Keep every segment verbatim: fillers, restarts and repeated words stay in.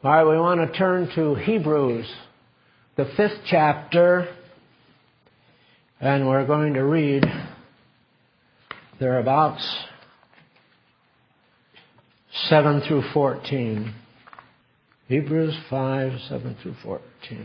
All right, we want to turn to Hebrews, the fifth chapter, and we're going to read thereabouts seven through fourteen. Hebrews five, seven through fourteen.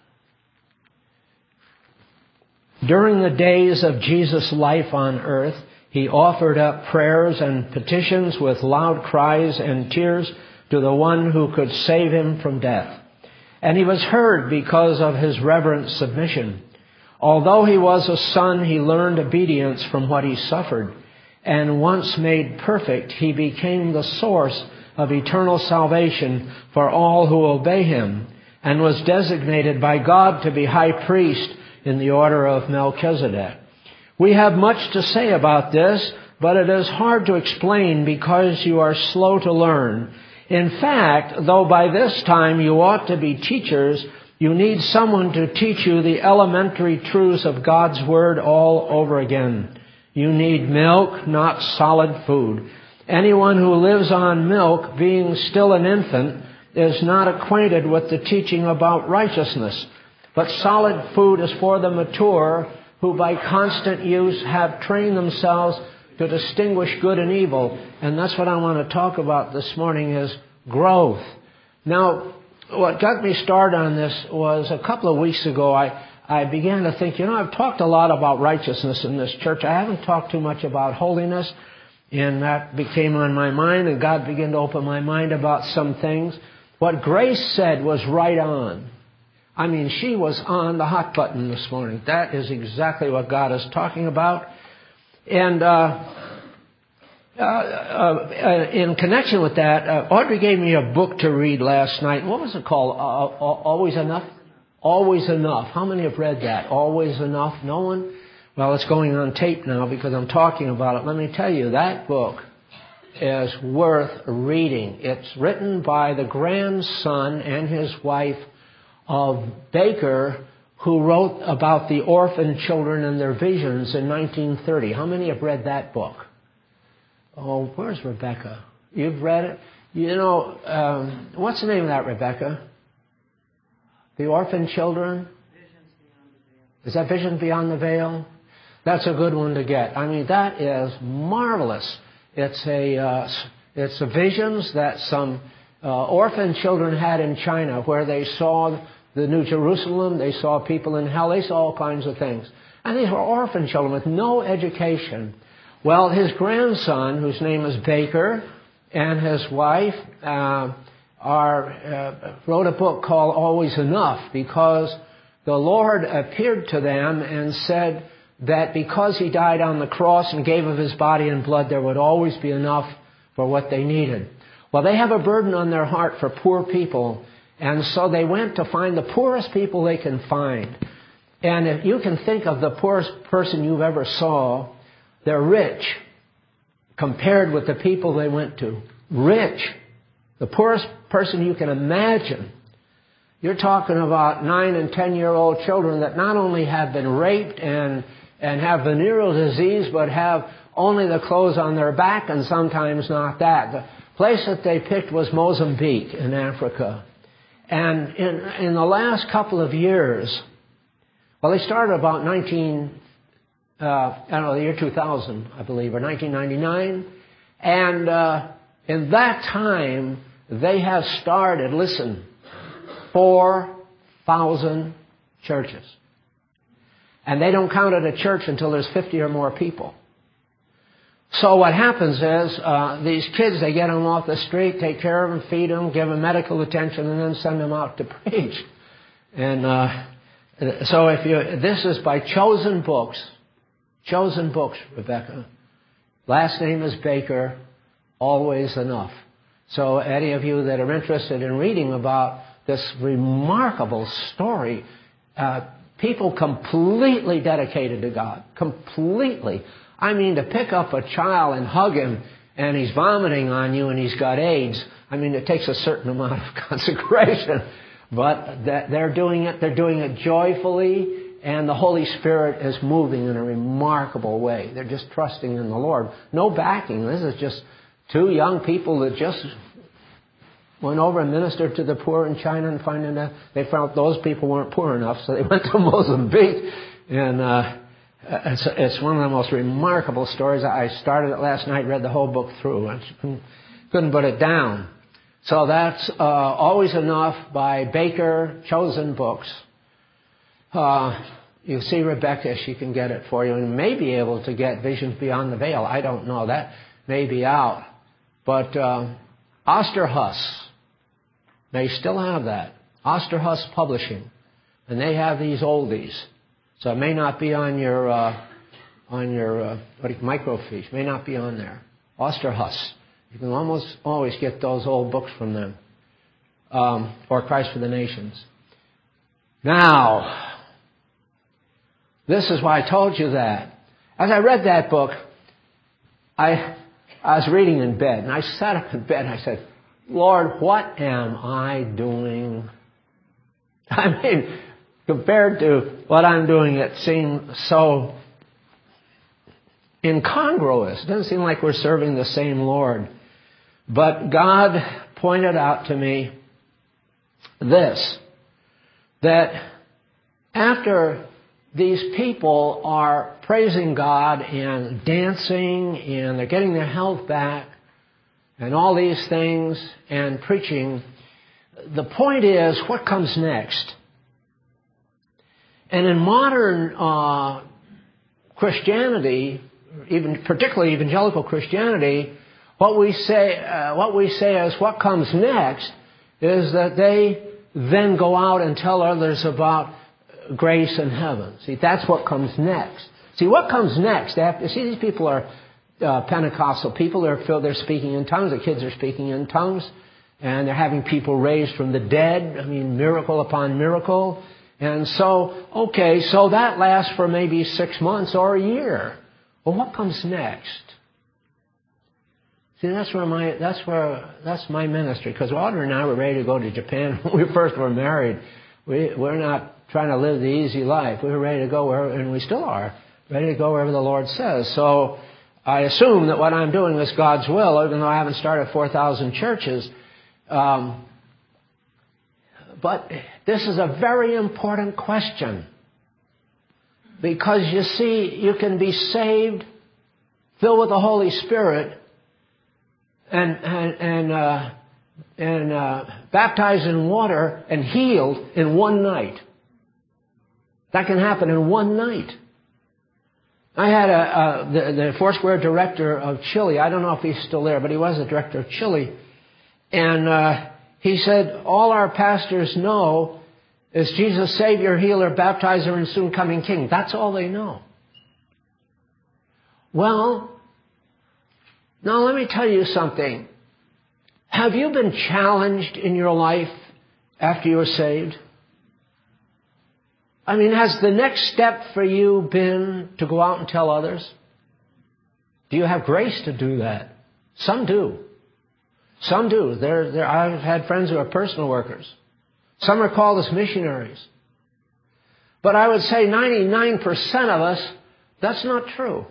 During the days of Jesus' life on earth, he offered up prayers and petitions with loud cries and tears to the one who could save him from death. And he was heard because of his reverent submission. Although he was a son, he learned obedience from what he suffered. And once made perfect, he became the source of eternal salvation for all who obey him, and was designated by God to be high priest in the order of Melchizedek. We have much to say about this, but it is hard to explain because you are slow to learn. In fact, though by this time you ought to be teachers, you need someone to teach you the elementary truths of God's Word all over again. You need milk, not solid food. Anyone who lives on milk, being still an infant, is not acquainted with the teaching about righteousness. But solid food is for the mature, who by constant use have trained themselves to distinguish good and evil. And that's what I want to talk about this morning, is growth. Now, what got me started on this was a couple of weeks ago, I, I began to think, you know, I've talked a lot about righteousness in this church. I haven't talked too much about holiness. And that became on my mind, and God began to open my mind about some things. What Grace said was right on. I mean, she was on the hot button this morning. That is exactly what God is talking about. And uh, uh, uh, in connection with that, uh, Audrey gave me a book to read last night. What was it called? Uh, Always Enough? Always Enough. How many have read that? Always Enough? No one? Well, it's going on tape now because I'm talking about it. Let me tell you, that book is worth reading. It's written by the grandson and his wife of Baker, who wrote about the orphan children and their visions in nineteen thirty. How many have read that book? Oh, where's Rebecca? You've read it? You know, um, what's the name of that, Rebecca? The Orphan Children? Visions Beyond the Veil. Is that Visions Beyond the Veil? That's a good one to get. I mean, that is marvelous. It's a uh, it's a visions that some uh, orphan children had in China, where they saw the New Jerusalem, they saw people in hell, they saw all kinds of things. And these were orphan children with no education. Well, his grandson, whose name is Baker, and his wife uh, are uh, wrote a book called Always Enough, because the Lord appeared to them and said that because he died on the cross and gave of his body and blood, there would always be enough for what they needed. Well, they have a burden on their heart for poor people, and so they went to find the poorest people they can find. And if you can think of the poorest person you've ever saw, they're rich compared with the people they went to. Rich. The poorest person you can imagine. You're talking about nine and ten-year-old children that not only have been raped and and have venereal disease, but have only the clothes on their back, and sometimes not that. The place that they picked was Mozambique in Africa. And in, in the last couple of years, well, they started about nineteen, uh, I don't know, the year two thousand, I believe, or nineteen ninety-nine. And uh, in that time, they have started, listen, four thousand churches. And they don't count it a church until there's fifty or more people. So what happens is, uh, these kids, they get them off the street, take care of them, feed them, give them medical attention, and then send them out to preach. And uh, so if you, this is by Chosen Books. Chosen Books, Rebecca. Last name is Baker. Always Enough. So any of you that are interested in reading about this remarkable story, uh, people completely dedicated to God. Completely. I mean, to pick up a child and hug him and he's vomiting on you and he's got AIDS, I mean, it takes a certain amount of consecration. But that they're doing it, they're doing it joyfully, and the Holy Spirit is moving in a remarkable way. They're just trusting in the Lord. No backing. This is just two young people that just went over and ministered to the poor in China, and finding that they found those people weren't poor enough, so they went to Mozambique. And uh, it's, it's one of the most remarkable stories. I started it last night, read the whole book through, and couldn't, couldn't put it down. So that's uh, Always Enough by Baker, Chosen Books. Uh, you see Rebecca, she can get it for you, and may be able to get Visions Beyond the Veil. I don't know. That may be out. But uh, Osterhus, they still have that. Osterhus Publishing. And they have these oldies. So it may not be on your, uh, on your uh, what do you, microfiche. It may not be on there. Osterhus. You can almost always get those old books from them. Um, or Christ for the Nations. Now, this is why I told you that. As I read that book, I, I was reading in bed. And I sat up in bed and I said, Lord, what am I doing? I mean, compared to what I'm doing, it seemed so incongruous. It doesn't seem like we're serving the same Lord. But God pointed out to me this, that after these people are praising God and dancing and they're getting their health back and all these things and preaching, the point is, what comes next? And in modern uh, Christianity, even particularly evangelical Christianity, what we say, uh, what we say is what comes next is that they then go out and tell others about grace and heaven. See, that's what comes next. See, what comes next after? See, these people are uh, Pentecostal people. They're filled. They're speaking in tongues. The kids are speaking in tongues, and they're having people raised from the dead. I mean, miracle upon miracle. And so, okay, so that lasts for maybe six months or a year. Well, what comes next? See, that's where my that's where that's my ministry. Because Audrey and I were ready to go to Japan when we first were married. We we're not trying to live the easy life. We were ready to go where, and we still are ready to go wherever the Lord says. So I assume that what I'm doing is God's will, even though I haven't started four thousand churches. Um, but this is a very important question, because you see, you can be saved, filled with the Holy Spirit, and and and uh, and uh, baptized in water and healed in one night. That can happen in one night. I had a, a the, the Foursquare director of Chile. I don't know if he's still there, but he was the director of Chile, and uh, he said all our pastors know is Jesus, Savior, Healer, Baptizer, and soon coming King. That's all they know. Well, now let me tell you something. Have you been challenged in your life after you were saved? I mean, has the next step for you been to go out and tell others? Do you have grace to do that? Some do. Some do. They're, they're, I've had friends who are personal workers. Some are called as missionaries. But I would say ninety-nine percent of us, that's not true.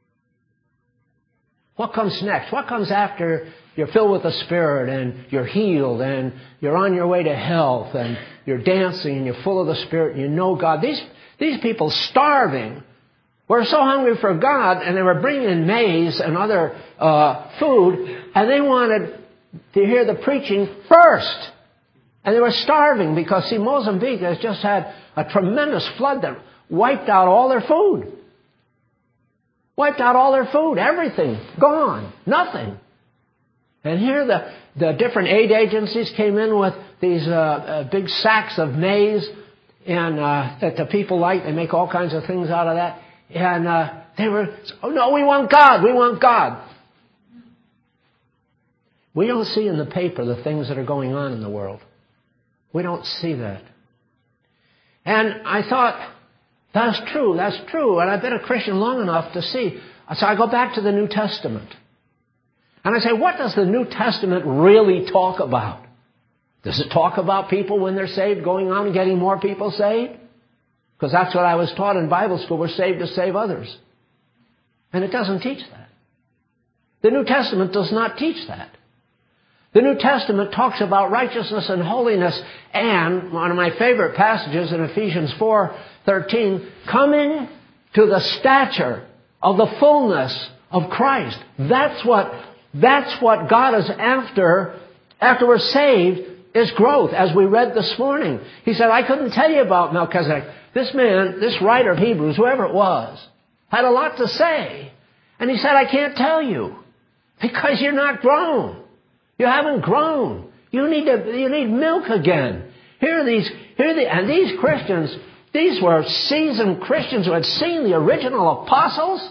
What comes next? What comes after you're filled with the Spirit and you're healed and you're on your way to health and you're dancing and you're full of the Spirit and you know God? These, these people starving were so hungry for God, and they were bringing in maize and other uh, food, and they wanted to hear the preaching first. And they were starving because, see, Mozambique has just had a tremendous flood that wiped out all their food. Wiped out all their food, everything, gone, nothing. And here the, the different aid agencies came in with these uh, uh, big sacks of maize and uh, that the people like. They make all kinds of things out of that. And uh, they were, oh no, we want God, we want God. We don't see in the paper the things that are going on in the world. We don't see that. And I thought, that's true, that's true. And I've been a Christian long enough to see. So I go back to the New Testament. And I say, what does the New Testament really talk about? Does it talk about people when they're saved going on and getting more people saved? Because that's what I was taught in Bible school. We're saved to save others. And it doesn't teach that. The New Testament does not teach that. The New Testament talks about righteousness and holiness, and one of my favorite passages in Ephesians four thirteen, coming to the stature of the fullness of Christ. That's what, that's what God is after, after we're saved, is growth, as we read this morning. He said, I couldn't tell you about Melchizedek. This man, this writer of Hebrews, whoever it was, had a lot to say. And he said, I can't tell you, because you're not grown. You haven't grown. You need to, you need milk again. Here are these, here are the, and these Christians, these were seasoned Christians who had seen the original apostles,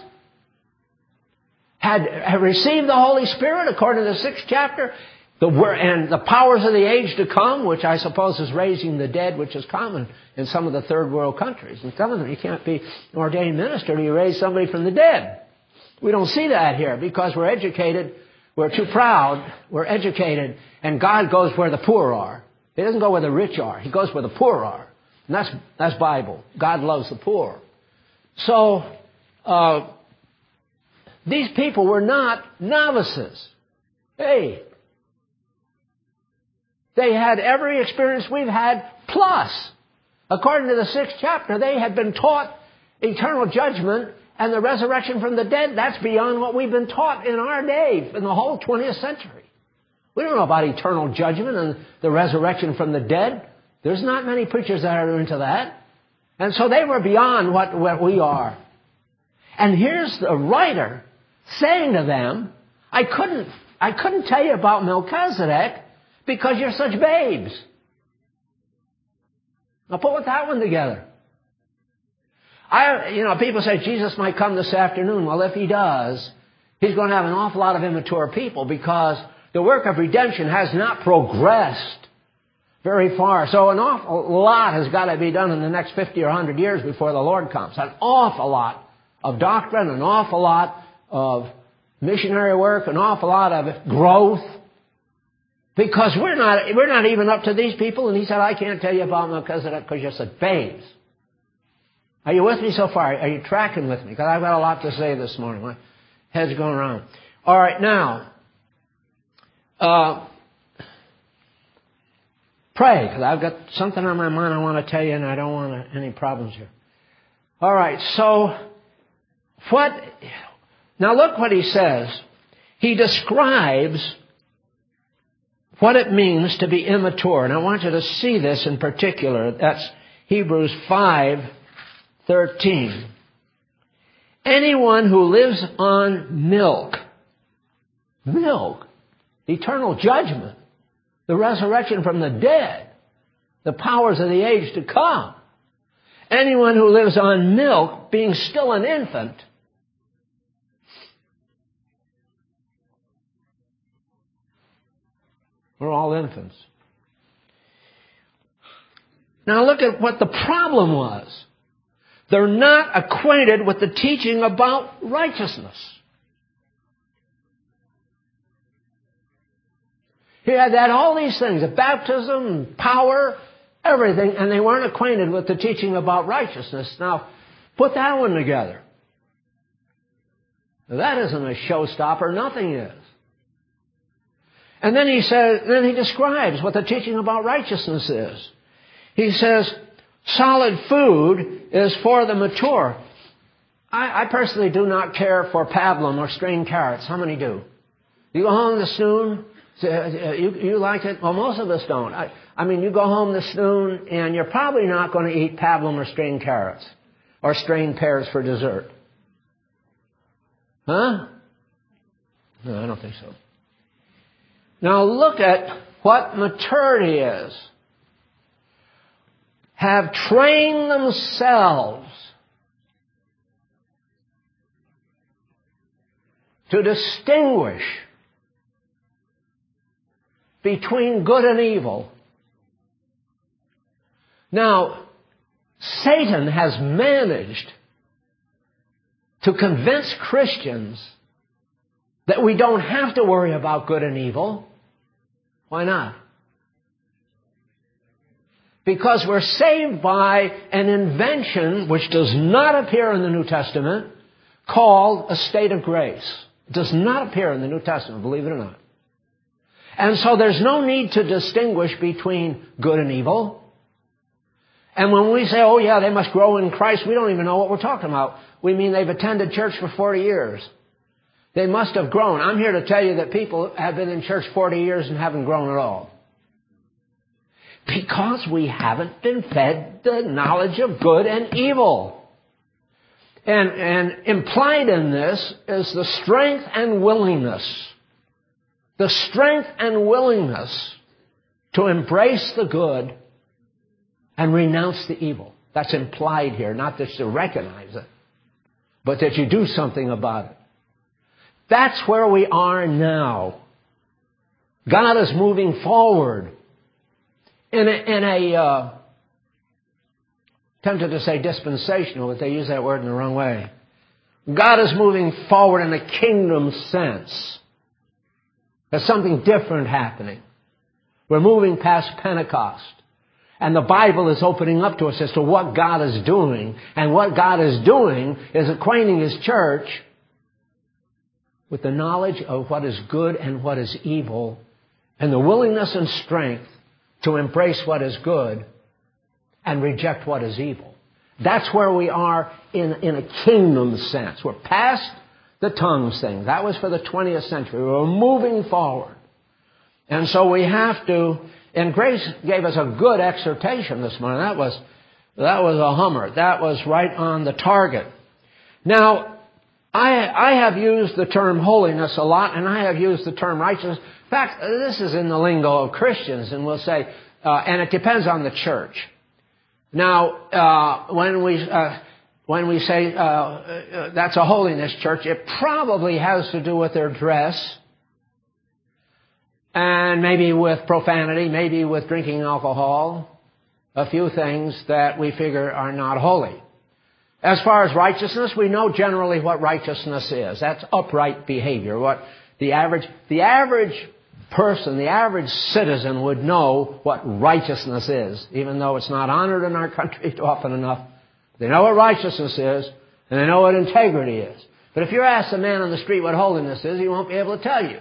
had, had received the Holy Spirit according to the sixth chapter, the, and the powers of the age to come, which I suppose is raising the dead, which is common in some of the third world countries. In some of them, you can't be an ordained minister till you raise somebody from the dead. We don't see that here because we're educated. We're too proud. We're educated. And God goes where the poor are. He doesn't go where the rich are. He goes where the poor are. And that's, that's Bible. God loves the poor. So, uh, these people were not novices. Hey. They had every experience we've had, plus, according to the sixth chapter, they had been taught eternal judgment and the resurrection from the dead. That's beyond what we've been taught in our day, in the whole twentieth century. We don't know about eternal judgment and the resurrection from the dead. There's not many preachers that are into that. And so they were beyond what, what we are. And here's the writer saying to them, I couldn't, I couldn't tell you about Melchizedek because you're such babes. Now put that one together. I, you know, people say Jesus might come this afternoon. Well, if he does, he's going to have an awful lot of immature people because the work of redemption has not progressed very far. So an awful lot has got to be done in the next fifty or one hundred years before the Lord comes. An awful lot of doctrine, an awful lot of missionary work, an awful lot of growth. Because we're not, we're not even up to these people. And he said, I can't tell you about Melchizedek because you're such babes. Are you with me so far? Are you tracking with me? Because I've got a lot to say this morning. My head's going around. All right, now, uh, pray, because I've got something on my mind I want to tell you, and I don't want any problems here. All right, so what? Now look what he says. He describes what it means to be immature. And I want you to see this in particular. That's Hebrews five thirteen. Anyone who lives on milk, milk, eternal judgment, the resurrection from the dead, the powers of the age to come. Anyone who lives on milk, being still an infant, we're all infants. Now look at what the problem was. They're not acquainted with the teaching about righteousness. He had that, all these things, the baptism, power, everything, and they weren't acquainted with the teaching about righteousness. Now, put that one together. Now, that isn't a showstopper. Nothing is. And then he says, then he describes what the teaching about righteousness is. He says, solid food is for the mature. I, I personally do not care for pablum or strained carrots. How many do? You go home this noon, you, you like it? Well, most of us don't. I, I mean, you go home this noon and you're probably not going to eat pablum or strained carrots or strained pears for dessert. Huh? No, I don't think so. Now look at what maturity is. Have trained themselves to distinguish between good and evil. Now, Satan has managed to convince Christians that we don't have to worry about good and evil. Why not? Because we're saved by an invention which does not appear in the New Testament called a state of grace. It does not appear in the New Testament, believe it or not. And so there's no need to distinguish between good and evil. And when we say, oh yeah, they must grow in Christ, we don't even know what we're talking about. We mean they've attended church for forty years. They must have grown. I'm here to tell you that people have been in church forty years and haven't grown at all. Because we haven't been fed the knowledge of good and evil. And, and implied in this is the strength and willingness. The strength and willingness to embrace the good and renounce the evil. That's implied here. Not that you recognize it, but that you do something about it. That's where we are now. God is moving forward in a, in a uh, tempted to say dispensational, but they use that word in the wrong way. God is moving forward in a kingdom sense. There's something different happening. We're moving past Pentecost. And the Bible is opening up to us as to what God is doing. And what God is doing is acquainting His church with the knowledge of what is good and what is evil, and the willingness and strength to embrace what is good and reject what is evil. That's where we are in, in a kingdom sense. We're past the tongues thing. That was for the twentieth century. We're moving forward. And so we have to... And Grace gave us a good exhortation this morning. That was, that was a hummer. That was right on the target. Now, I, I have used the term holiness a lot, and I have used the term righteousness. In fact, this is in the lingo of Christians, and we'll say, uh, and it depends on the church. Now, uh, when we, uh, when we say, uh, uh, that's a holiness church, it probably has to do with their dress, and maybe with profanity, maybe with drinking alcohol, a few things that we figure are not holy. As far as righteousness, we know generally what righteousness is. That's upright behavior. What the average, the average person, the average citizen would know what righteousness is, even though it's not honored in our country often enough. They know what righteousness is, and they know what integrity is. But if you ask a man on the street what holiness is, he won't be able to tell you.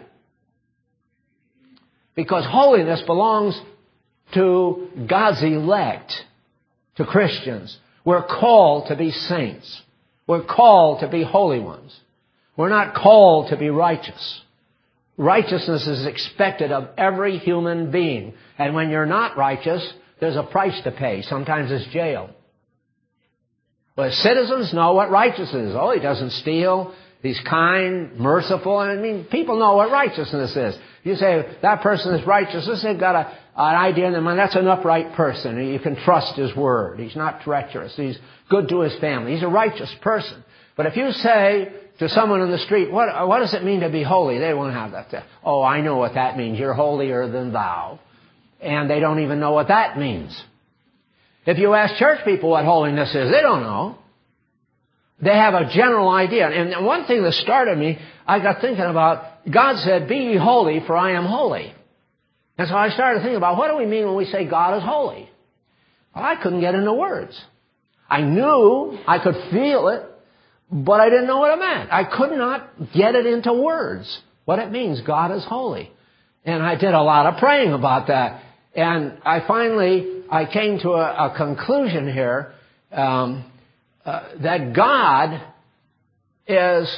Because holiness belongs to God's elect, to Christians. We're called to be saints. We're called to be holy ones. We're not called to be righteous. Righteousness is expected of every human being. And when you're not righteous, there's a price to pay. Sometimes it's jail. But citizens know what righteousness is. Oh, he doesn't steal. He's kind, merciful. I mean, people know what righteousness is. You say, that person is righteous. They've got a, an idea in their mind. That's an upright person. You can trust his word. He's not treacherous. He's good to his family. He's a righteous person. But if you say to someone in the street, what, what does it mean to be holy? They won't have that. Oh, I know what that means. You're holier than thou. And they don't even know what that means. If you ask church people what holiness is, they don't know. They have a general idea. And one thing that started me, I got thinking about, God said, be ye holy, for I am holy. And so I started thinking about, what do we mean when we say God is holy? Well, I couldn't get into words. I knew, I could feel it, but I didn't know what it meant. I could not get it into words, what it means, God is holy. And I did a lot of praying about that. And I finally, I came to a, a conclusion here, um, Uh, that God is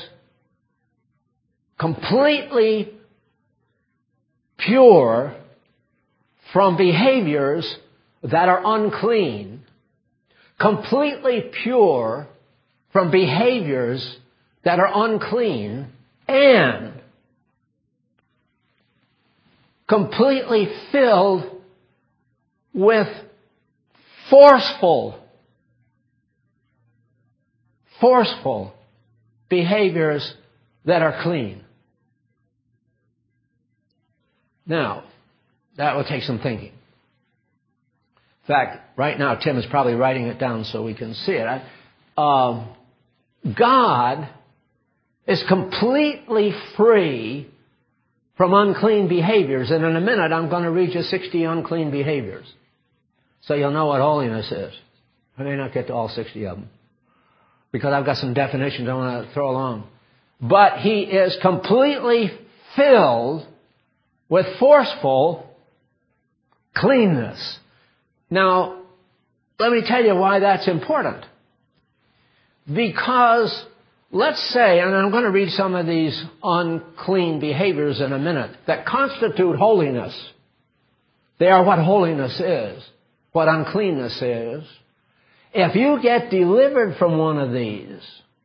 completely pure from behaviors that are unclean, completely pure from behaviors that are unclean, and completely filled with forceful forceful behaviors that are clean. Now, that will take some thinking. In fact, right now Tim is probably writing it down so we can see it. I, um, God is completely free from unclean behaviors. And in a minute I'm going to read you sixty unclean behaviors. So you'll know what holiness is. I may not get to all sixty of them, because I've got some definitions I want to throw along. But He is completely filled with forceful cleanness. Now, let me tell you why that's important. Because, let's say, and I'm going to read some of these unclean behaviors in a minute, that constitute holiness. They are what holiness is, what uncleanness is. If you get delivered from one of these,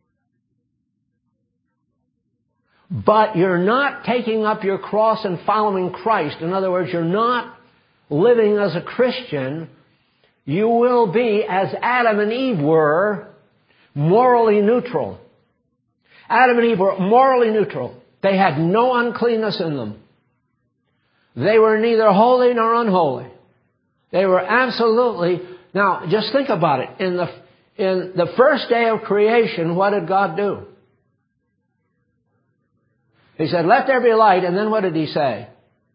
but you're not taking up your cross and following Christ, in other words, you're not living as a Christian, you will be, as Adam and Eve were, morally neutral. Adam and Eve were morally neutral. They had no uncleanness in them. They were neither holy nor unholy. They were absolutely... Now, just think about it. In the, in the first day of creation, what did God do? He said, let there be light, and then what did He say?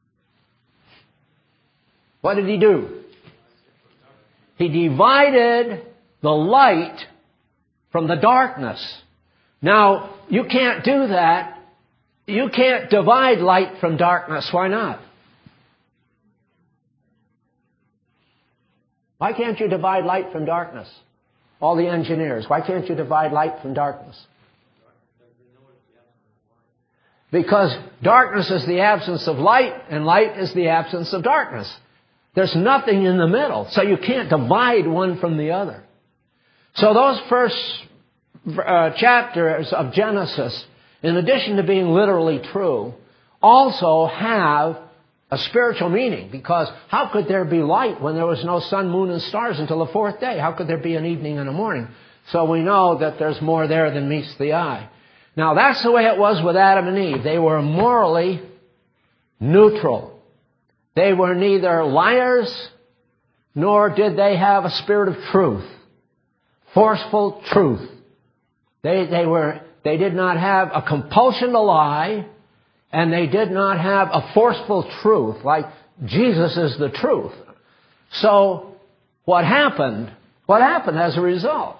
What did He do? He divided the light from the darkness. Now, you can't do that. You can't divide light from darkness. Why not? Why can't you divide light from darkness? All the engineers, why can't you divide light from darkness? Because darkness is the absence of light, and light is the absence of darkness. There's nothing in the middle, so you can't divide one from the other. So those first uh, chapters of Genesis, in addition to being literally true, also have a spiritual meaning, because how could there be light when there was no sun, moon, and stars until the fourth day? How could there be an evening and a morning? So we know that there's more there than meets the eye. Now, that's the way it was with Adam and Eve. They were morally neutral. They were neither liars, nor did they have a spirit of truth, forceful truth. They, they, were, they did not have a compulsion to lie, and they did not have a forceful truth, like Jesus is the truth. So, what happened? What happened as a result?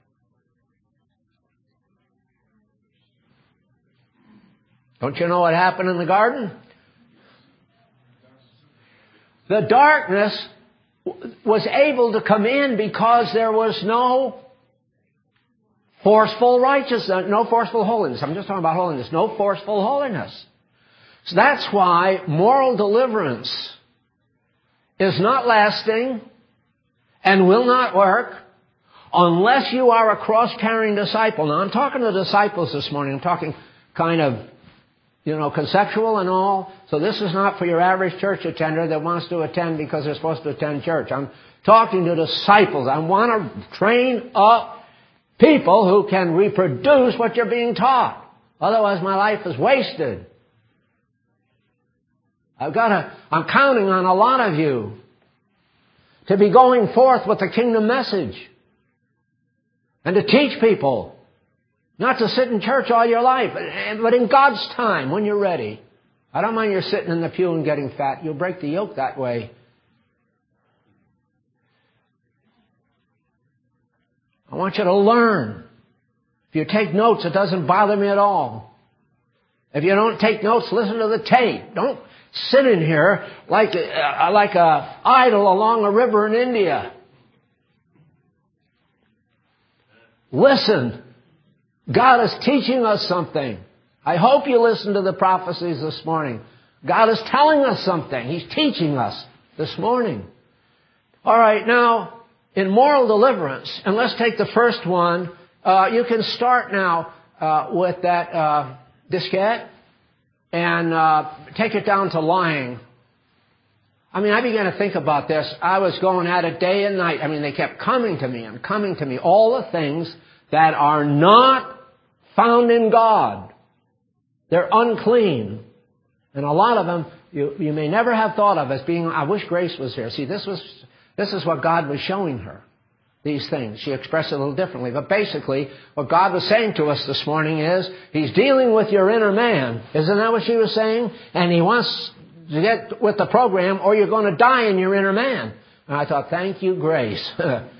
Don't you know what happened in the garden? The darkness was able to come in because there was no forceful righteousness, no forceful holiness. I'm just talking about holiness. No forceful holiness. So that's why moral deliverance is not lasting and will not work unless you are a cross-carrying disciple. Now, I'm talking to disciples this morning. I'm talking kind of, you know, conceptual and all. So this is not for your average church attender that wants to attend because they're supposed to attend church. I'm talking to disciples. I want to train up people who can reproduce what you're being taught. Otherwise, my life is wasted. I've got to, I'm counting on a lot of you to be going forth with the kingdom message and to teach people, not to sit in church all your life, but in God's time when you're ready. I don't mind you're sitting in the pew and getting fat. You'll break the yoke that way. I want you to learn. If you take notes, it doesn't bother me at all. If you don't take notes, listen to the tape. Don't sit in here like a, like a idol along a river in India. Listen. God is teaching us something. I hope you listen to the prophecies this morning. God is telling us something. He's teaching us this morning. All right, now, in moral deliverance, and let's take the first one. Uh, you can start now uh, with that uh, diskette and uh, take it down to lying. I mean, I began to think about this. I was going at it day and night. I mean, they kept coming to me and coming to me. All the things that are not found in God. They're unclean. And a lot of them you, you may never have thought of as being, I wish Grace was here. See, this was this is what God was showing her. These things. She expressed it a little differently. But basically, what God was saying to us this morning is, He's dealing with your inner man. Isn't that what she was saying? And He wants to get with the program, or you're going to die in your inner man. And I thought, thank you, Grace.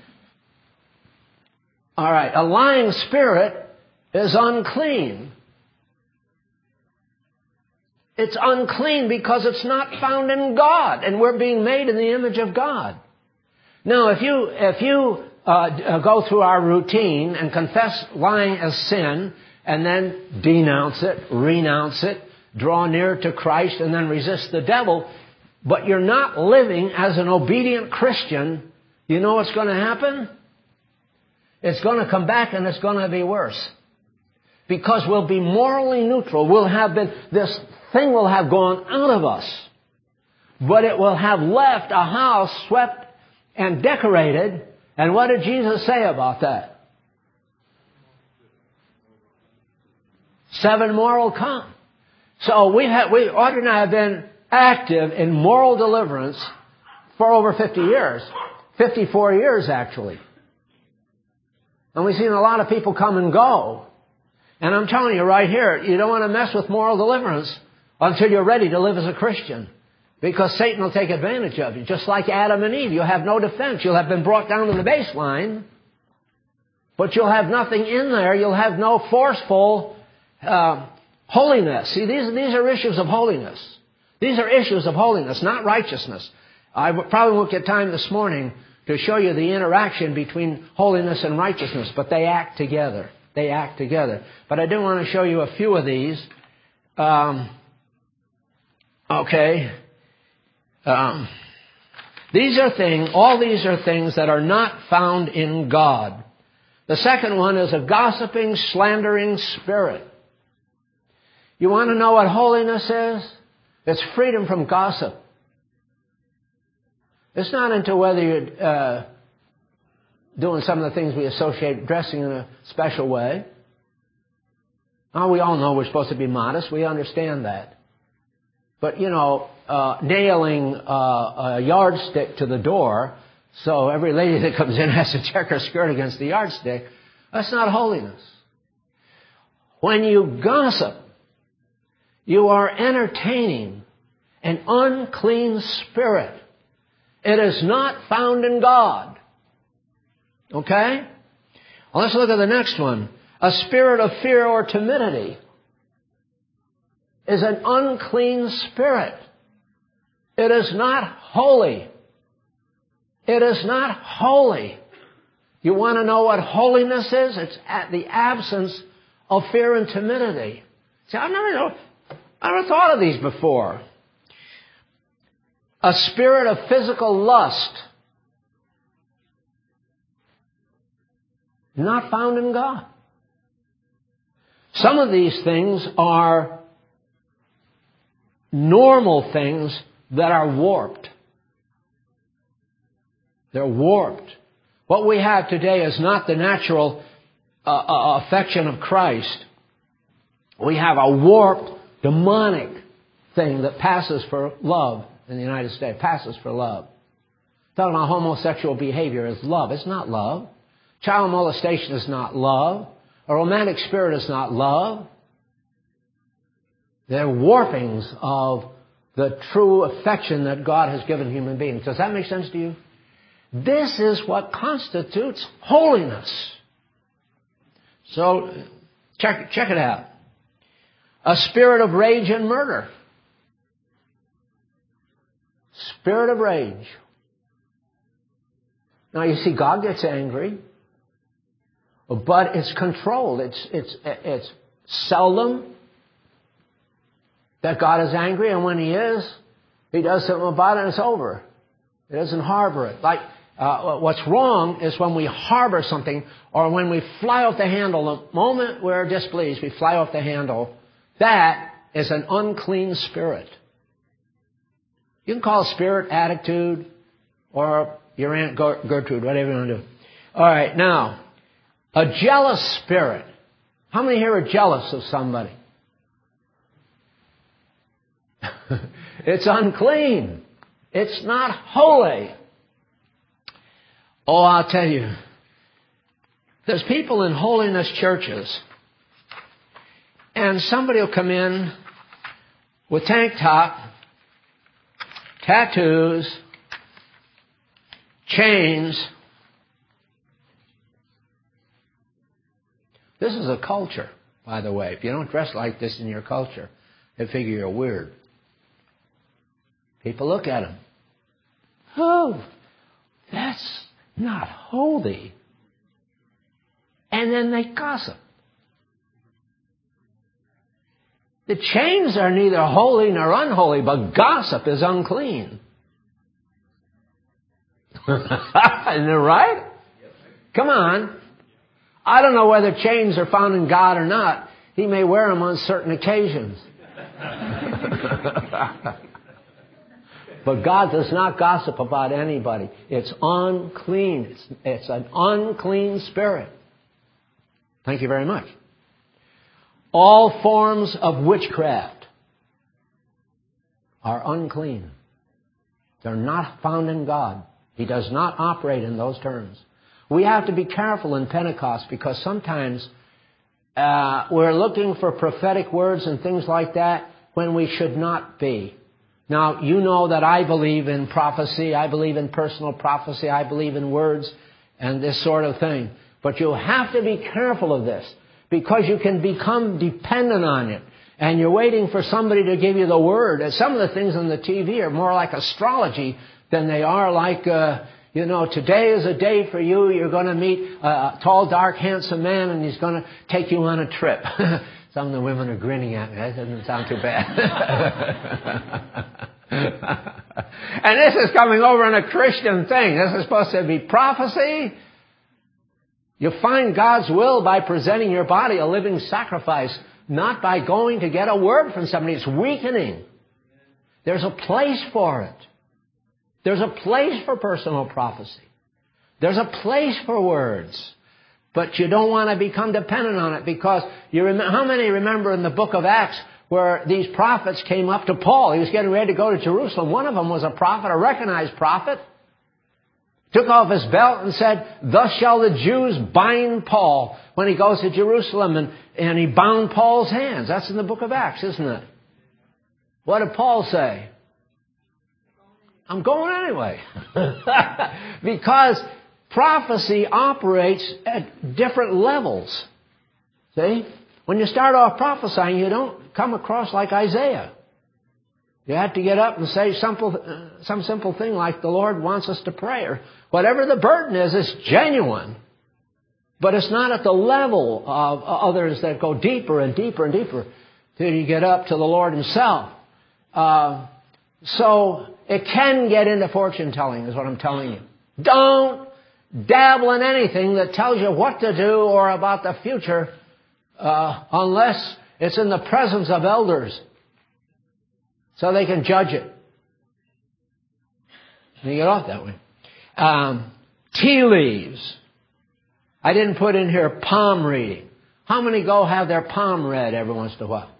All right. A lying spirit is unclean. It's unclean because it's not found in God, and we're being made in the image of God. Now, if you if you uh, go through our routine and confess lying as sin, and then denounce it, renounce it, draw near to Christ, and then resist the devil, but you're not living as an obedient Christian, you know what's going to happen? It's going to come back and it's going to be worse. Because we'll be morally neutral. We'll have been, this thing will have gone out of us. But it will have left a house swept and decorated. And what did Jesus say about that? Seven more will come. So we have, we, Audrey and I have been active in moral deliverance for over fifty years. fifty-four years, actually. And we've seen a lot of people come and go. And I'm telling you right here, you don't want to mess with moral deliverance until you're ready to live as a Christian. Because Satan will take advantage of you. Just like Adam and Eve. You'll have no defense. You'll have been brought down to the baseline. But you'll have nothing in there. You'll have no forceful uh, holiness. See, these, these are issues of holiness. These are issues of holiness, not righteousness. I probably won't get time this morning to show you the interaction between holiness and righteousness. But they act together. They act together. But I do want to show you a few of these. Um, okay. Um, these are things, all these are things that are not found in God. The second one is a gossiping, slandering spirit. You want to know what holiness is? It's freedom from gossip. It's not into whether you're uh, doing some of the things we associate dressing in a special way. Oh, we all know we're supposed to be modest. We understand that. But, you know, uh, nailing uh, a yardstick to the door so every lady that comes in has to check her skirt against the yardstick, that's not holiness. When you gossip, you are entertaining an unclean spirit. It is not found in God. Okay? Well, let's look at the next one. A spirit of fear or timidity is an unclean spirit. It is not holy. It is not holy. You want to know what holiness is? It's at the absence of fear and timidity. See, I've never, know, I never thought of these before. A spirit of physical lust, not found in God. Some of these things are normal things that are warped. They're warped. What we have today is not the natural uh, uh, affection of Christ. We have a warped, demonic thing that passes for love in the United States. Passes for love. Talking about homosexual behavior is love. It's not love. Child molestation is not love. A romantic spirit is not love. They're warpings of the true affection that God has given human beings. Does that make sense to you? This is what constitutes holiness. So, check, check it out. A spirit of rage and murder. Spirit of rage. Now you see, God gets angry, but it's controlled. It's, it's, it's seldom that God is angry, and when He is, He does something about it and it's over. He doesn't harbor it. Like, uh, what's wrong is when we harbor something, or when we fly off the handle. The moment we're displeased, we fly off the handle. That is an unclean spirit. You can call it spirit, attitude, or your Aunt Gertrude, whatever you want to do. All right, now, a jealous spirit. How many here are jealous of somebody? It's unclean. It's not holy. Oh, I'll tell you. There's people in holiness churches, and somebody will come in with tank top, tattoos, chains. This is a culture, by the way. If you don't dress like this in your culture, They figure you're weird. People look at him. Oh, that's not holy. And then they gossip. The chains are neither holy nor unholy, but gossip is unclean. Isn't it right? Come on. I don't know whether chains are found in God or not. He may wear them on certain occasions. But God does not gossip about anybody. It's unclean. It's, it's an unclean spirit. Thank you very much. All forms of witchcraft are unclean. They're not found in God. He does not operate in those terms. We have to be careful in Pentecost because sometimes uh, we're looking for prophetic words and things like that when we should not be. Now, you know that I believe in prophecy. I believe in personal prophecy. I believe in words and this sort of thing. But you have to be careful of this because you can become dependent on it. And you're waiting for somebody to give you the word. And some of the things on the T V are more like astrology than they are like, uh, you know, today is a day for you. You're going to meet a tall, dark, handsome man and he's going to take you on a trip. Some of the women are grinning at me. That doesn't sound too bad. And this is coming over in a Christian thing. This is supposed to be prophecy. You find God's will by presenting your body a living sacrifice, not by going to get a word from somebody. It's weakening. There's a place for it. There's a place for personal prophecy. There's a place for words. But you don't want to become dependent on it because you remember, how many remember in the book of Acts where these prophets came up to Paul? He was getting ready to go to Jerusalem. One of them was a prophet, a recognized prophet. Took off his belt and said, "Thus shall the Jews bind Paul," when he goes to Jerusalem, and, and he bound Paul's hands. That's in the book of Acts, isn't it? What did Paul say? I'm going anyway. Because prophecy operates at different levels. See? When you start off prophesying, you don't come across like Isaiah. You have to get up and say simple, uh, some simple thing like the Lord wants us to pray. Or whatever the burden is, it's genuine. But it's not at the level of others that go deeper and deeper and deeper till you get up to the Lord Himself. Uh, so it can get into fortune telling is what I'm telling you. Don't dabble in anything that tells you what to do or about the future uh, unless it's in the presence of elders so they can judge it. You get off that way. Um, tea leaves. I didn't put in here palm reading. How many go have their palm read every once in a while?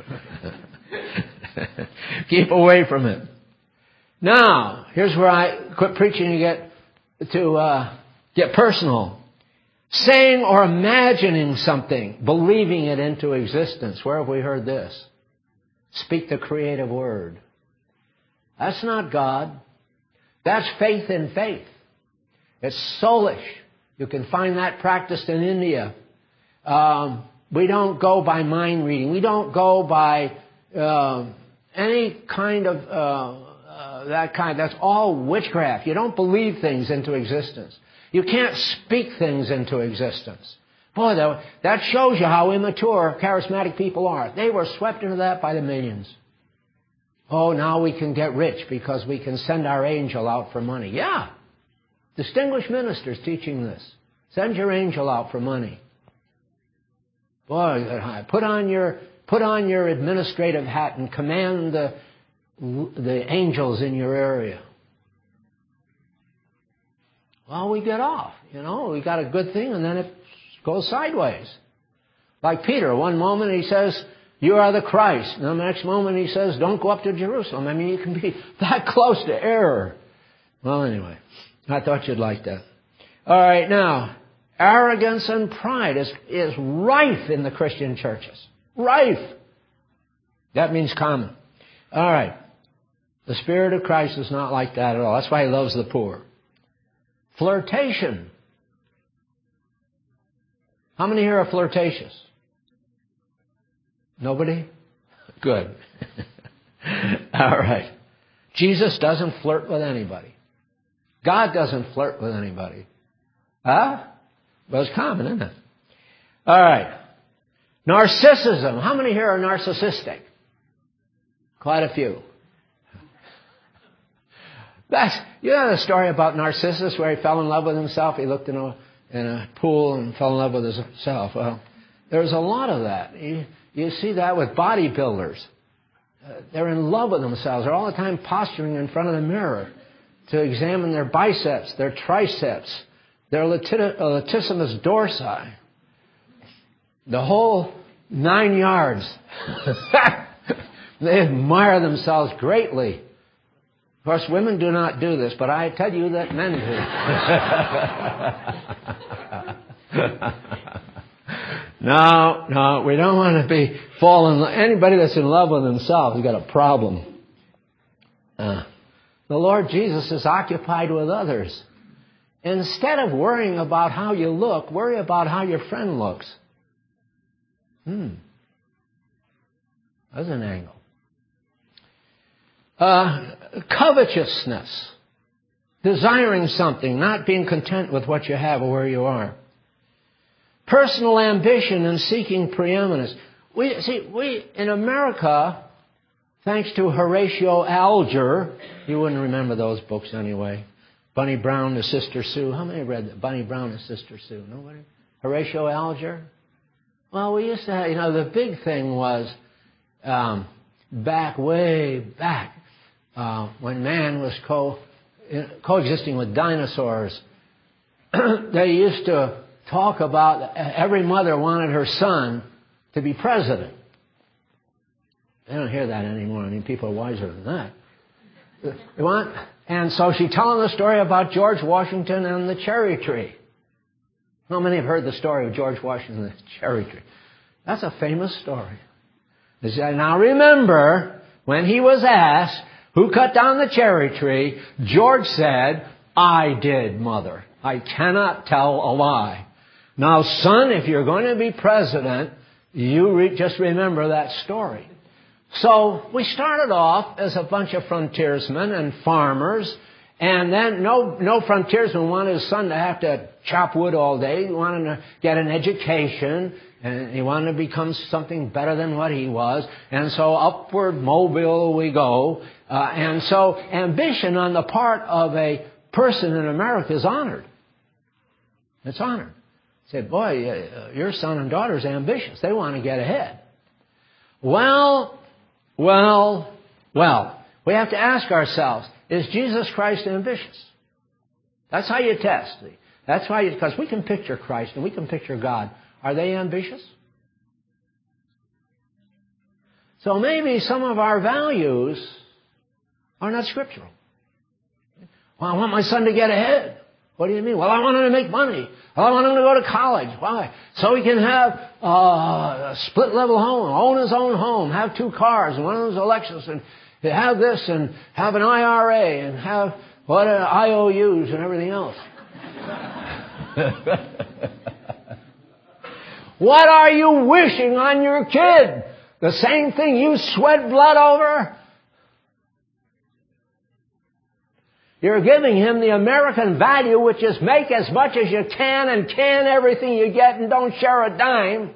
Keep away from it. Now, here's where I quit preaching and get to uh, get personal. Saying or imagining something, believing it into existence. Where have we heard this? Speak the creative word. That's not God. That's faith in faith. It's soulish. You can find that practiced in India. Um, we don't go by mind reading. We don't go by uh, any kind of uh, uh, that kind. That's all witchcraft. You don't believe things into existence. You can't speak things into existence. Boy, that, that shows you how immature charismatic people are. They were swept into that by the millions. Oh, now we can get rich because we can send our angel out for money. Yeah. Distinguished ministers teaching this. Send your angel out for money. Boy, put on your, put on your administrative hat and command the, the angels in your area. Well, we get off. You know, we got a good thing and then it goes sideways. Like Peter, one moment he says, "You are the Christ." And the next moment he says, "Don't go up to Jerusalem." I mean, you can be that close to error. Well, anyway, I thought you'd like that. All right, now, arrogance and pride is, is rife in the Christian churches. Rife. That means common. All right. The Spirit of Christ is not like that at all. That's why He loves the poor. Flirtation. How many here are flirtatious? Nobody? Good. All right. Jesus doesn't flirt with anybody. God doesn't flirt with anybody. Huh? Well, it's common, isn't it? All right. Narcissism. How many here are narcissistic? Quite a few. That's, you know the story about Narcissus where he fell in love with himself? He looked in a, in a pool and fell in love with himself. Well, there's a lot of that. You, you see that with bodybuilders. Uh, they're in love with themselves. They're all the time posturing in front of the mirror to examine their biceps, their triceps, their lati- latissimus dorsi. The whole nine yards. They admire themselves greatly. Of course, women do not do this, but I tell you that men do. no, no, we don't want to be falling. Anybody that's in love with himself has got a problem. Uh, the Lord Jesus is occupied with others. Instead of worrying about how you look, worry about how your friend looks. Hmm. That's an angle. Uh, covetousness. Desiring something, not being content with what you have or where you are. Personal ambition and seeking preeminence. We see, we in America, thanks to Horatio Alger, you wouldn't remember those books anyway. Bunny Brown and Sister Sue. How many read that? Bunny Brown and Sister Sue? Nobody? Horatio Alger? Well, we used to have, you know, the big thing was um, back, way back, uh, when man was co- coexisting with dinosaurs, they used to talk about every mother wanted her son to be president. They don't hear that anymore. I mean, people are wiser than that. They want, and so she's telling the story about George Washington and the cherry tree. How many have heard the story of George Washington and the cherry tree? That's a famous story. Now remember, when he was asked who cut down the cherry tree, George said, I did, mother. I cannot tell a lie. Now, son, if you're going to be president, you re- just remember that story. So we started off as a bunch of frontiersmen and farmers, and then no no frontiersman wanted his son to have to chop wood all day. He wanted to get an education, and he wanted to become something better than what he was. And so upward mobile we go. Uh, and so ambition on the part of a person in America is honored. It's honored. Say, boy, uh, your son and daughter is ambitious. They want to get ahead. Well, well, well, we have to ask ourselves, is Jesus Christ ambitious? That's how you test. That's why you, because we can picture Christ and we can picture God. Are they ambitious? So maybe some of our values are not scriptural. Well, I want my son to get ahead. What do you mean? Well, I want him to make money. Well, I want him to go to college. Why? So he can have uh, a split-level home, own his own home, have two cars, and one of those Lexus, and have this, and have an I R A, and have what uh, I O Us and everything else. What are you wishing on your kid? The same thing you sweat blood over? You're giving him the American value, which is make as much as you can and can everything you get and don't share a dime.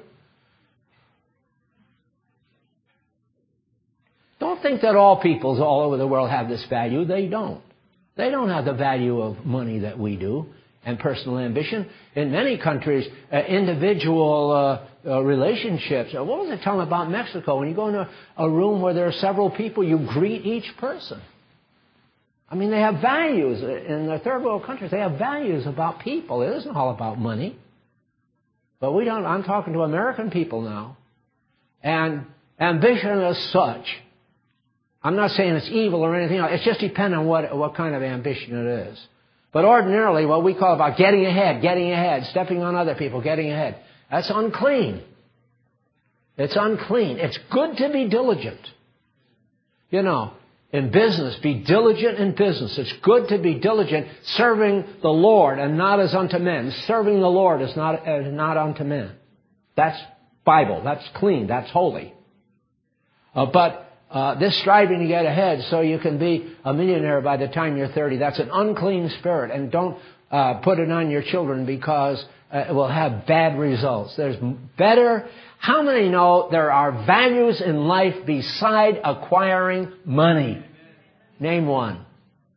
Don't think that all peoples all over the world have this value. They don't. They don't have the value of money that we do and personal ambition. In many countries, uh, individual uh, uh, relationships. Uh, what was it telling about Mexico? When you go into a room where there are several people, you greet each person. I mean, they have values. In the third world countries, they have values about people. It isn't all about money. But we don't. I'm talking to American people now. And ambition as such, I'm not saying it's evil or anything else. It's just depending on what, what kind of ambition it is. But ordinarily, what we call about getting ahead, getting ahead, stepping on other people, getting ahead, that's unclean. It's unclean. It's good to be diligent. You know, in business, be diligent in business. It's good to be diligent, serving the Lord and not as unto men. Serving the Lord is not, uh, not unto men. That's Bible. That's clean. That's holy. Uh, but uh, this striving to get ahead so you can be a millionaire by the time you're thirty, that's an unclean spirit. And don't uh, put it on your children because uh, it will have bad results. There's better... How many know there are values in life beside acquiring money? Name one.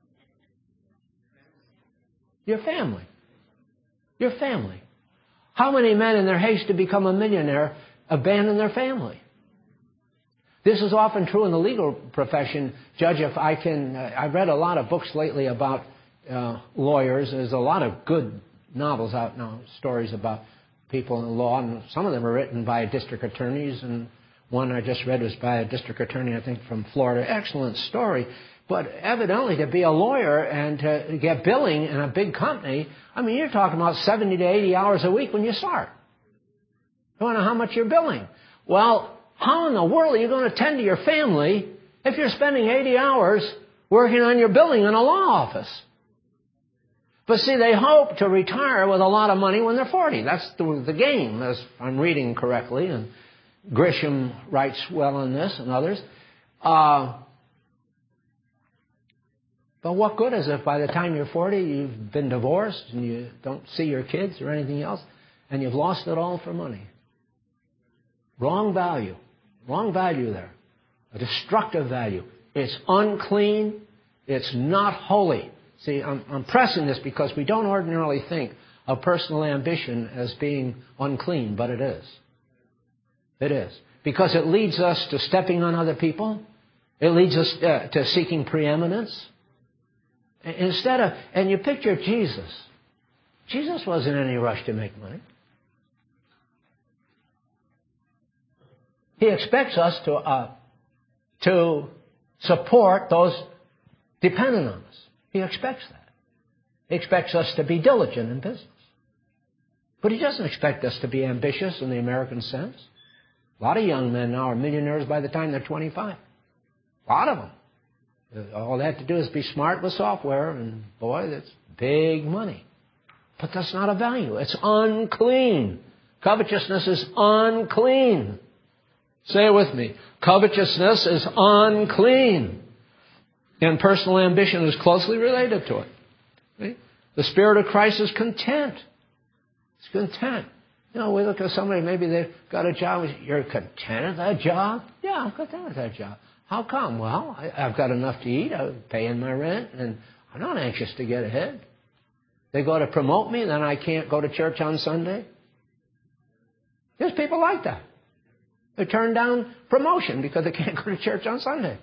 Your family. Your family. How many men in their haste to become a millionaire abandon their family? This is often true in the legal profession. Judge, if I can... Uh, I've read a lot of books lately about uh, lawyers. There's a lot of good novels out now, stories about people in law, and some of them are written by district attorneys, and one I just read was by a district attorney, I think, from Florida. Excellent story. But evidently, to be a lawyer and to get billing in a big company, I mean, you're talking about seventy to eighty hours a week when you start. You want to know how much you're billing? Well, how in the world are you going to tend to your family if you're spending eighty hours working on your billing in a law office? But see, they hope to retire with a lot of money when they're forty. That's the, the game, as I'm reading correctly. And Grisham writes well on this and others. Uh, but what good is it if by the time you're forty, you've been divorced and you don't see your kids or anything else, and you've lost it all for money? Wrong value. Wrong value there. A destructive value. It's unclean. It's not holy. See, I'm, I'm pressing this because we don't ordinarily think of personal ambition as being unclean, but it is. It is. Because it leads us to stepping on other people. It leads us uh, to seeking preeminence. Instead of, and you picture Jesus. Jesus wasn't in any rush to make money. He expects us to, uh, to support those dependent on us. He expects that. He expects us to be diligent in business. But He doesn't expect us to be ambitious in the American sense. A lot of young men now are millionaires by the time they're twenty-five. A lot of them. All they have to do is be smart with software, and boy, that's big money. But that's not a value. It's unclean. Covetousness is unclean. Say it with me. Covetousness is unclean. And personal ambition is closely related to it. Right? The Spirit of Christ is content. It's content. You know, we look at somebody, maybe they've got a job. You're content at that job? Yeah, I'm content with that job. How come? Well, I, I've got enough to eat. I'm paying my rent, and I'm not anxious to get ahead. They go to promote me, then I can't go to church on Sunday. There's people like that. They turn down promotion because they can't go to church on Sunday.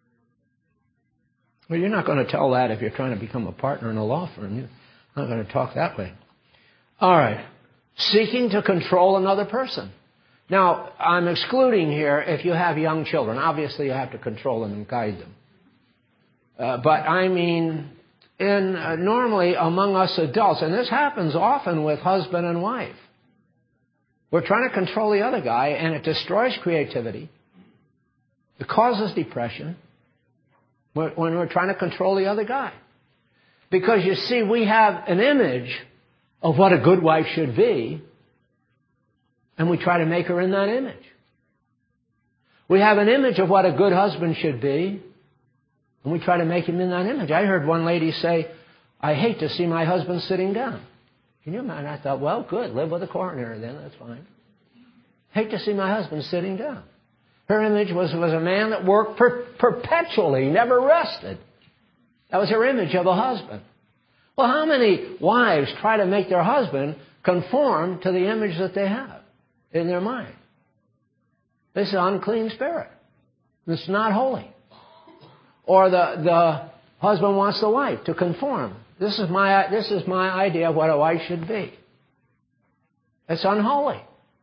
Well, you're not going to tell that if you're trying to become a partner in a law firm. You're not going to talk that way. All right. Seeking to control another person. Now, I'm excluding here if you have young children. Obviously, you have to control them and guide them. Uh, but I mean, in uh, normally among us adults, and this happens often with husband and wife. We're trying to control the other guy, and it destroys creativity. It causes depression when we're trying to control the other guy. Because, you see, we have an image of what a good wife should be, and we try to make her in that image. We have an image of what a good husband should be, and we try to make him in that image. I heard one lady say, I hate to see my husband sitting down. Can you imagine? I thought, well, good, live with a coronary then, that's fine. Hate to see my husband sitting down. Her image was, was a man that worked per, perpetually, never rested. That was her image of a husband. Well, how many wives try to make their husband conform to the image that they have in their mind? This is an unclean spirit. It's not holy. Or the, the husband wants the wife to conform. This is my, this is my idea of what a wife should be. It's unholy.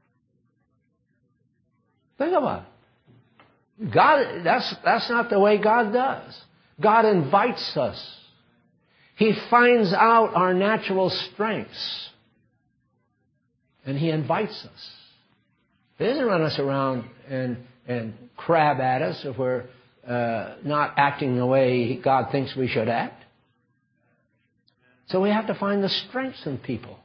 Think about it. God, that's, that's not the way God does. God invites us. He finds out our natural strengths. And He invites us. He doesn't run us around and, and crab at us if we're uh, not acting the way God thinks we should act. So we have to find the strengths in people.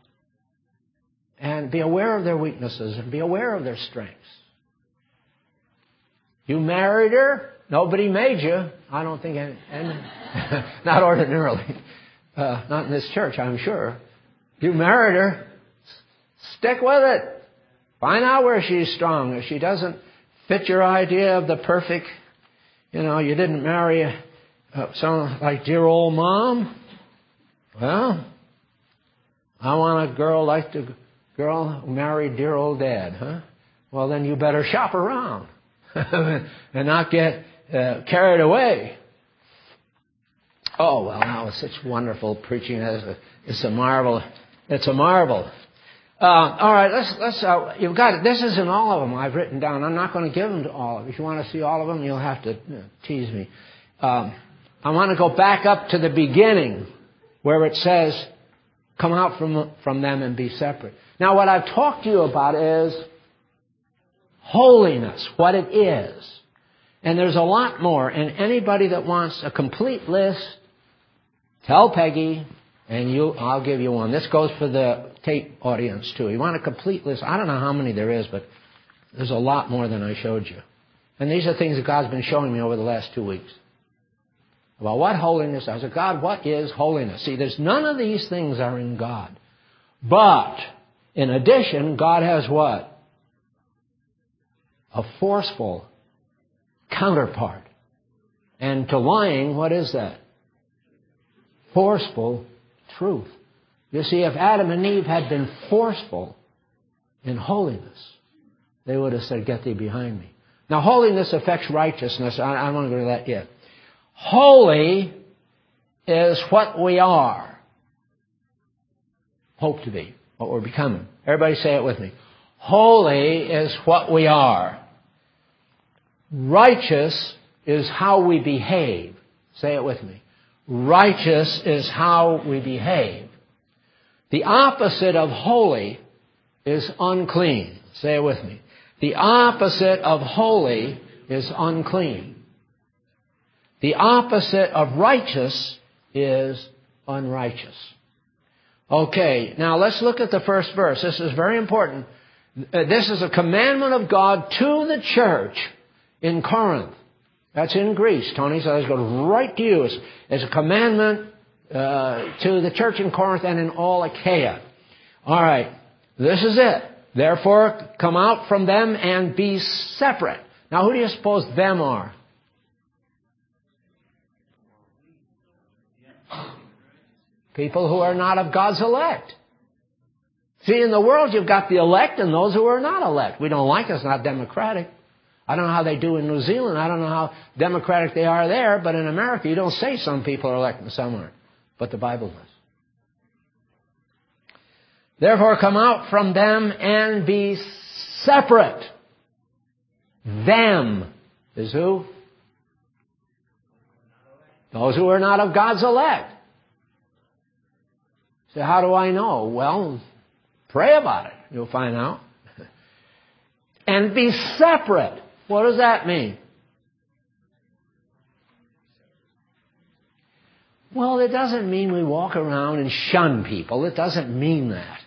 And be aware of their weaknesses and be aware of their strengths. You married her. Nobody made you. I don't think any, any not ordinarily. Uh, not in this church, I'm sure. You married her. Stick with it. Find out where she's strong. If she doesn't fit your idea of the perfect, you know, you didn't marry a, uh, someone like dear old mom. Well, I want a girl like the girl who married dear old dad, huh? Well, then you better shop around and not get uh, carried away. Oh, well, that was such wonderful preaching. It's a, it's a marvel. It's a marvel. Uh, all right, let's, let's, uh, you've got it. This isn't all of them I've written down. I'm not going to give them to all of you. If you want to see all of them, you'll have to you know, tease me. Um, I want to go back up to the beginning where it says, come out from, from them and be separate. Now, what I've talked to you about is holiness, what it is. And there's a lot more. And anybody that wants a complete list, tell Peggy, and you, I'll give you one. This goes for the tape audience, too. You want a complete list? I don't know how many there is, but there's a lot more than I showed you. And these are things that God's been showing me over the last two weeks. About what holiness is. I said, God, what is holiness? See, there's none of these things are in God. But, in addition, God has what? A forceful counterpart. And to lying, what is that? Forceful truth. You see, if Adam and Eve had been forceful in holiness, they would have said, get thee behind me. Now, holiness affects righteousness. I, I don't want to go to that yet. Holy is what we are. Hope to be. What we're becoming. Everybody say it with me. Holy is what we are. Righteous is how we behave. Say it with me. Righteous is how we behave. The opposite of holy is unclean. Say it with me. The opposite of holy is unclean. The opposite of righteous is unrighteous. Okay, now let's look at the first verse. This is very important. This is a commandment of God to the church in Corinth. That's in Greece. Tony says, go right to you. It's, it's a commandment uh, to the church in Corinth and in all Achaia. All right, this is it. Therefore, come out from them and be separate. Now, who do you suppose them are? People who are not of God's elect. See, in the world, you've got the elect and those who are not elect. We don't like it. It's not democratic. I don't know how they do in New Zealand. I don't know how democratic they are there. But in America, you don't say some people are elect and some aren't. But the Bible does. Therefore, come out from them and be separate. Them is who? Those who are not of God's elect. So how do I know? Well, pray about it. You'll find out. And be separate. What does that mean? Well, it doesn't mean we walk around and shun people. It doesn't mean that.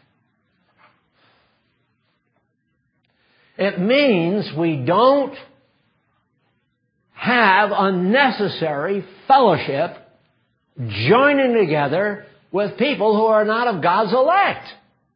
It means we don't have unnecessary fellowship joining together with people who are not of God's elect.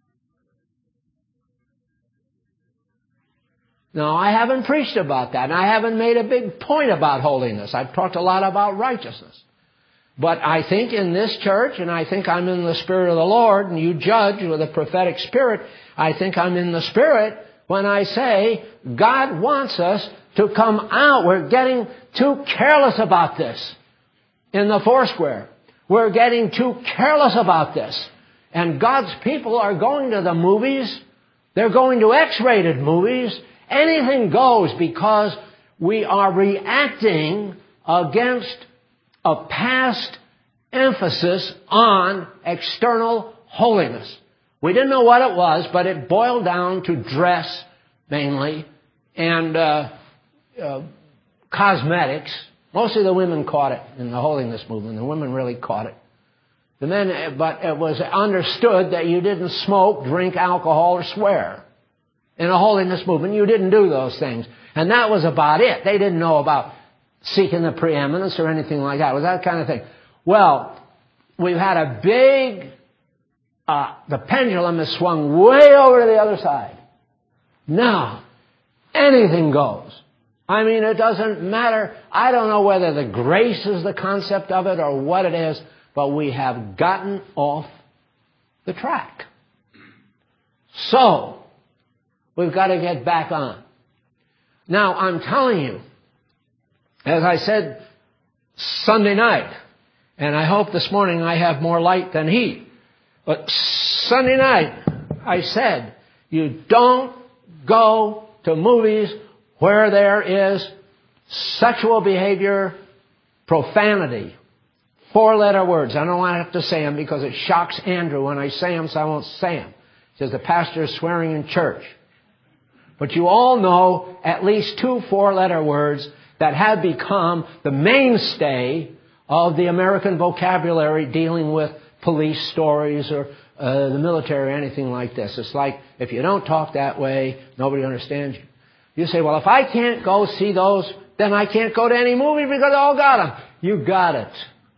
Now, I haven't preached about that, and I haven't made a big point about holiness. I've talked a lot about righteousness. But I think in this church, and I think I'm in the Spirit of the Lord, and you judge with a prophetic spirit, I think I'm in the Spirit when I say God wants us to come out. We're getting too careless about this in the Foursquare. We're getting too careless about this. And God's people are going to the movies. They're going to X-rated movies. Anything goes because we are reacting against a past emphasis on external holiness. We didn't know what it was, but it boiled down to dress mainly and uh, uh, cosmetics. Mostly the women caught it in the holiness movement. The women really caught it. The men, but it was understood that you didn't smoke, drink alcohol, or swear. In the holiness movement, you didn't do those things. And that was about it. They didn't know about seeking the preeminence or anything like that. It was that kind of thing. Well, we've had a big, uh, the pendulum has swung way over to the other side. Now, anything goes. I mean, it doesn't matter. I don't know whether the grace is the concept of it or what it is, but we have gotten off the track. So, we've got to get back on. Now, I'm telling you, as I said Sunday night, and I hope this morning I have more light than heat, but Sunday night I said, you don't go to movies where there is sexual behavior, profanity, four-letter words. I don't want to have to say them because it shocks Andrew when I say them, so I won't say them. He says the pastor is swearing in church. But you all know at least two four-letter words that have become the mainstay of the American vocabulary dealing with police stories or uh, the military or anything like this. It's like, if you don't talk that way, nobody understands you. You say, well, if I can't go see those, then I can't go to any movie because I all got them. You got it.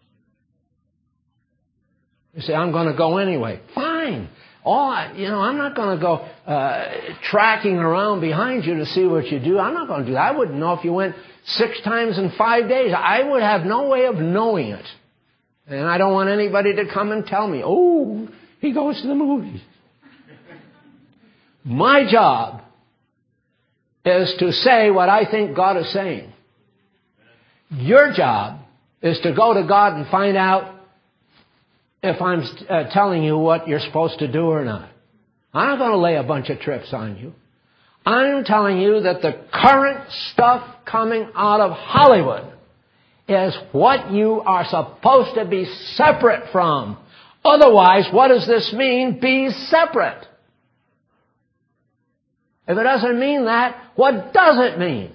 You say, I'm going to go anyway. Fine. All I, you know, I'm not going to go uh, tracking around behind you to see what you do. I'm not going to do that. I wouldn't know if you went six times in five days. I would have no way of knowing it. And I don't want anybody to come and tell me, oh, he goes to the movies. My job is to say what I think God is saying. Your job is to go to God and find out if I'm uh, telling you what you're supposed to do or not. I'm not going to lay a bunch of trips on you. I'm telling you that the current stuff coming out of Hollywood is what you are supposed to be separate from. Otherwise, what does this mean? Be separate. If it doesn't mean that, what does it mean?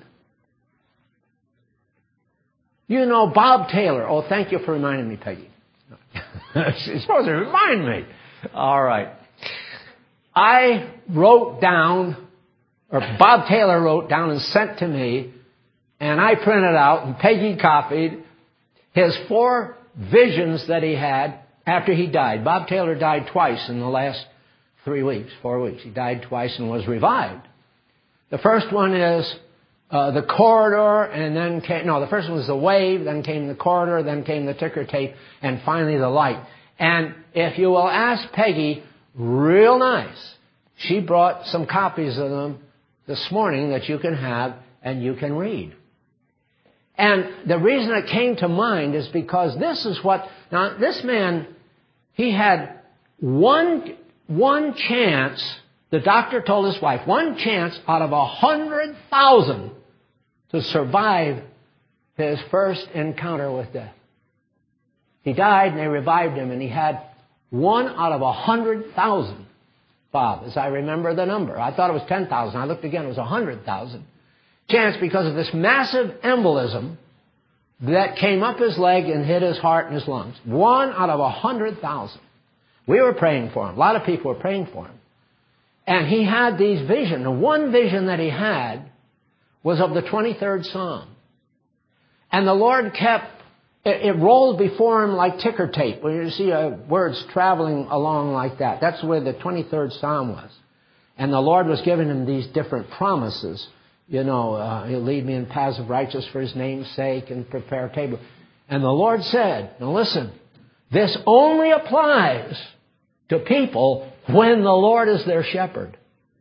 You know Bob Taylor. Oh, thank you for reminding me, Peggy. She's supposed to remind me. All right. I wrote down, or Bob Taylor wrote down and sent to me, and I printed out, and Peggy copied, his four visions that he had after he died. Bob Taylor died twice in the last three weeks, four weeks. He died twice and was revived. The first one is uh, the corridor, and then came, no, the first one was the wave, then came the corridor, then came the ticker tape, and finally the light. And if you will ask Peggy, real nice, she brought some copies of them this morning that you can have and you can read. And the reason it came to mind is because this is what, now this man, he had one, one chance, the doctor told his wife, one chance out of a hundred thousand to survive his first encounter with death. He died and they revived him, and he had one out of a hundred thousand, Bob, as I remember the number. I thought it was ten thousand. I looked again, it was a hundred thousand. Chance because of this massive embolism that came up his leg and hit his heart and his lungs. One out of a hundred thousand. We were praying for him. A lot of people were praying for him. And he had these visions. The one vision that he had was of the twenty-third Psalm. And the Lord kept, it, it rolled before him like ticker tape, where you see uh, words traveling along like that. That's where the twenty-third Psalm was. And the Lord was giving him these different promises. You know, uh, He'll lead me in paths of righteousness for His name's sake and prepare a table. And the Lord said, now listen, this only applies to people when the Lord is their shepherd.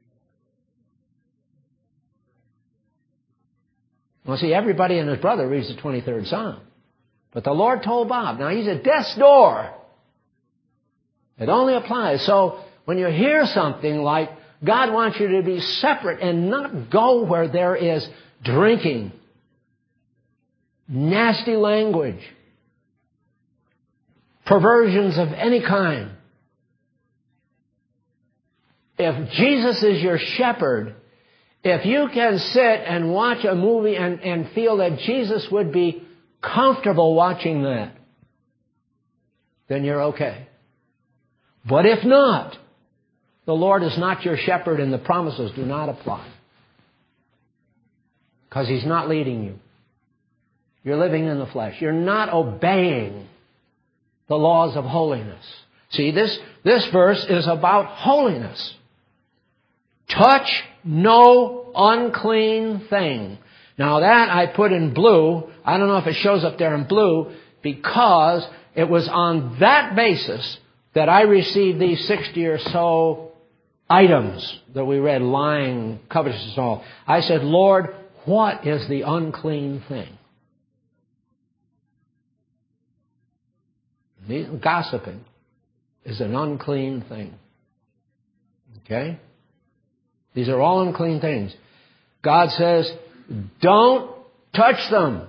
Well, see, everybody and his brother reads the twenty-third Psalm. But the Lord told Bob, now he's at death's door. It only applies. So when you hear something like, God wants you to be separate and not go where there is drinking, nasty language, perversions of any kind. If Jesus is your shepherd, if you can sit and watch a movie and, and feel that Jesus would be comfortable watching that, then you're okay. But if not, the Lord is not your shepherd and the promises do not apply. because He's not leading you. You're living in the flesh. You're not obeying the laws of holiness. See, this, this verse is about holiness. Touch no unclean thing. Now that I put in blue. I don't know if it shows up there in blue, because it was on that basis that I received these sixty or so items that we read, lying, covetousness, and all. I said, Lord, what is the unclean thing? Gossiping is an unclean thing. Okay? These are all unclean things. God says, don't touch them.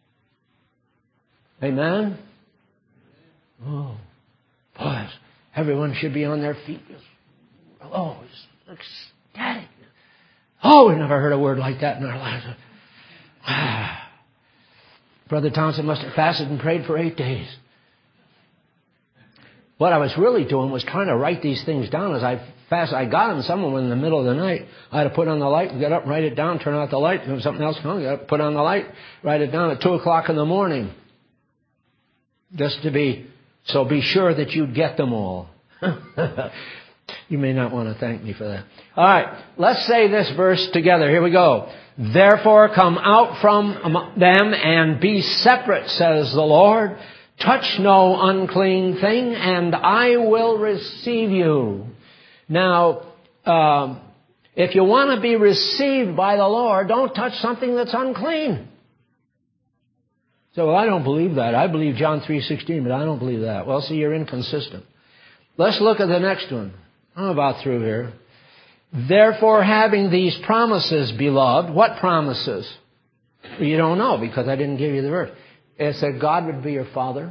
Amen? Oh, boy, everyone should be on their feet. Oh, it's ecstatic. Oh, we never heard a word like that in our lives. Brother Thompson must have fasted and prayed for eight days. What I was really doing was trying to write these things down as I fast. I got them somewhere in the middle of the night. I had to put on the light, get up, write it down, turn out the light. If something else comes, get up, put on the light, write it down at two o'clock in the morning. Just to be, so be sure that you get them all. You may not want to thank me for that. All right, let's say this verse together. Here we go. Therefore come out from them and be separate, says the Lord. Touch no unclean thing, and I will receive you. Now, um, if you want to be received by the Lord, don't touch something that's unclean. So, well, I don't believe that. I believe John three sixteen, but I don't believe that. Well, see, you're inconsistent. Let's look at the next one. I'm about through here. Therefore, having these promises, beloved, what promises? You don't know, because I didn't give you the verse. It said God would be your father,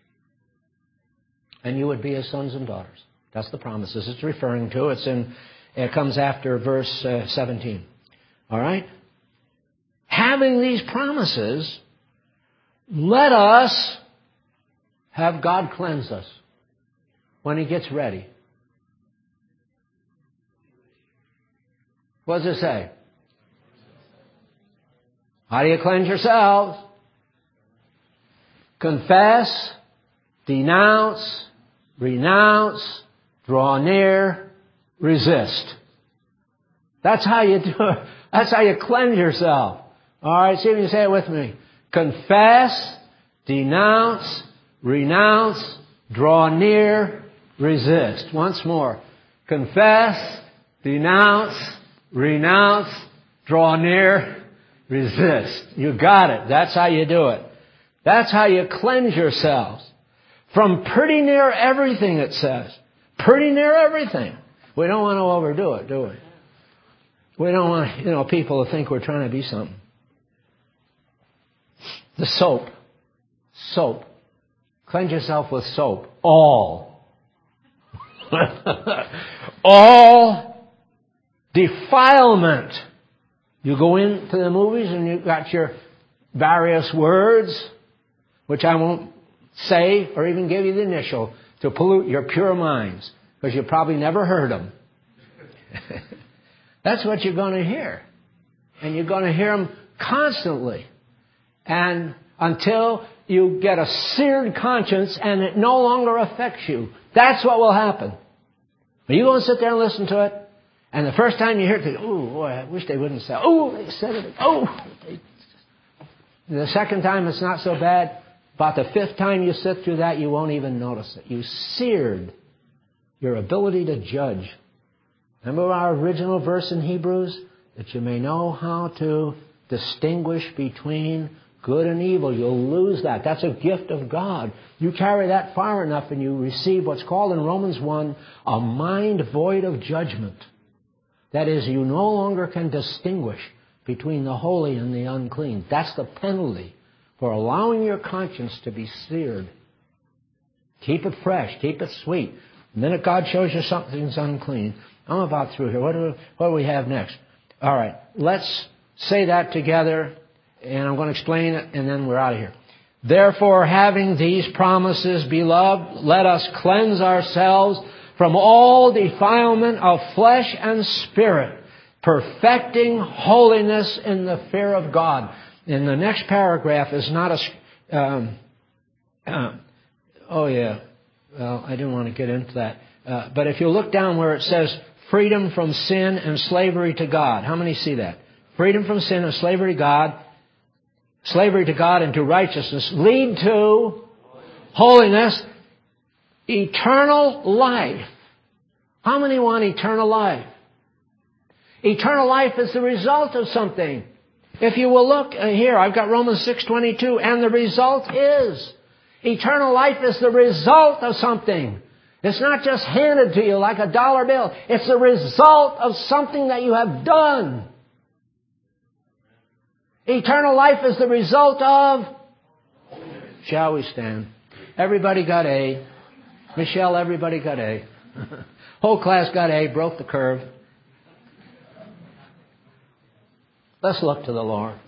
and you would be His sons and daughters. That's the promises it's referring to. It's in. It comes after verse uh, seventeen. All right? Having these promises, let us have God cleanse us when He gets ready. What does it say? How do you cleanse yourselves? Confess, denounce, renounce, draw near, resist. That's how you do it. That's how you cleanse yourself. All right, see if you say it with me. Confess, denounce, renounce, draw near, resist. Once more. Confess, denounce, renounce, draw near, resist. You got it. That's how you do it. That's how you cleanse yourselves. From pretty near everything, it says. Pretty near everything. We don't want to overdo it, do we? We don't want, you know, people to think we're trying to be something. The soap. Soap. Cleanse yourself with soap. All. All defilement. You go into the movies and you've got your various words, which I won't say or even give you the initial, to pollute your pure minds, because you probably never heard them. That's what you're going to hear. And you're going to hear them constantly. And until you get a seared conscience and it no longer affects you. That's what will happen. Are you going to sit there and listen to it? And the first time you hear it, you go, oh, boy, I wish they wouldn't say, oh, they said it. Oh, they... The second time, it's not so bad. About the fifth time you sit through that, you won't even notice it. You seared your ability to judge. Remember our original verse in Hebrews? That you may know how to distinguish between good and evil. You'll lose that. That's a gift of God. You carry that far enough and you receive what's called in Romans one, a mind void of judgment. That is, you no longer can distinguish between the holy and the unclean. That's the penalty for allowing your conscience to be seared. Keep it fresh. Keep it sweet. The minute God shows you something's unclean, I'm about through here. What do, what do we have next? All right. Let's say that together, and I'm going to explain it, and then we're out of here. Therefore, having these promises, beloved, let us cleanse ourselves from all defilement of flesh and spirit, Perfecting holiness in the fear of God. And the next paragraph is not a... Um, uh, oh, yeah. Well, I didn't want to get into that. Uh, but if you look down where it says freedom from sin and slavery to God. How many see that? Freedom from sin and slavery to God. Slavery to God and to righteousness lead to holiness, eternal life. How many want eternal life? Eternal life is the result of something. If you will look here, I've got Romans six twenty-two, and the result is... Eternal life is the result of something. It's not just handed to you like a dollar bill. It's the result of something that you have done. Eternal life is the result of... Shall we stand? Everybody got A. Michelle, everybody got A. Whole class got A, broke the curve. Let's look to the Lord.